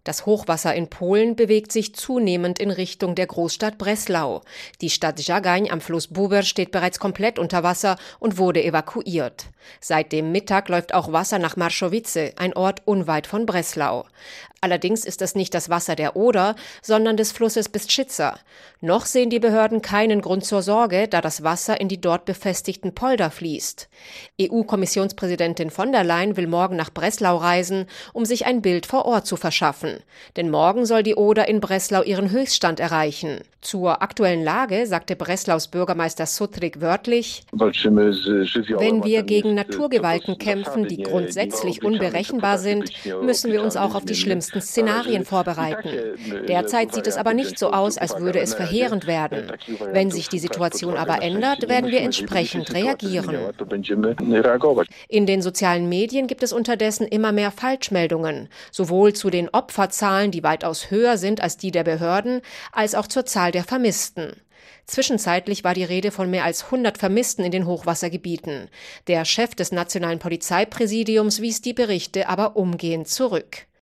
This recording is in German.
Das Hochwasser in Polen bewegt sich zunehmend in Richtung der Großstadt Breslau. Die Stadt Żagań am Fluss Buber steht bereits komplett unter Wasser und wurde evakuiert. Seit dem Mittag läuft auch Wasser nach Marszowice, ein Ort unweit von Breslau. Allerdings ist es nicht das Wasser der Oder, sondern des Flusses Bystrzyca. Noch sehen die Behörden keinen Grund zur Sorge, da das Wasser in die dort befestigten Polder fließt. EU-Kommissionspräsidentin von der Leyen will morgen nach Breslau reisen, um sich ein Bild vor Ort zu verschaffen. Denn morgen soll die Oder in Breslau ihren Höchststand erreichen. Zur aktuellen Lage sagte Breslaus Bürgermeister Sutrik wörtlich: Wenn wir gegen Naturgewalten kämpfen, die grundsätzlich unberechenbar sind, müssen wir uns auch auf die schlimmsten Szenarien vorbereiten. Derzeit sieht es aber nicht so aus, als würde es verheerend werden. Wenn sich die Situation aber ändert, werden wir entsprechend reagieren. In den sozialen Medien gibt es unterdessen immer mehr Falschmeldungen, sowohl zu den Opferzahlen, die weitaus höher sind als die der Behörden, als auch zur Zahl der Vermissten. Zwischenzeitlich war die Rede von mehr als 100 Vermissten in den Hochwassergebieten. Der Chef des Nationalen Polizeipräsidiums wies die Berichte aber umgehend zurück.